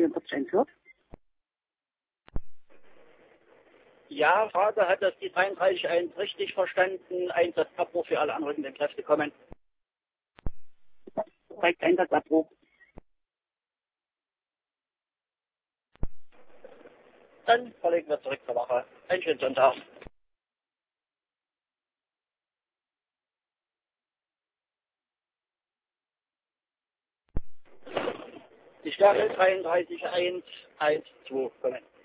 43 hört. Ja, Frage, hat das die 33.1 richtig verstanden? Einsatzabbruch für alle anrückenden Kräfte kommen. Korrekt, Einsatzabbruch. Dann verlegen wir zurück zur Wache. Einen schönen Sonntag. Die Stärke 33.112 kommen.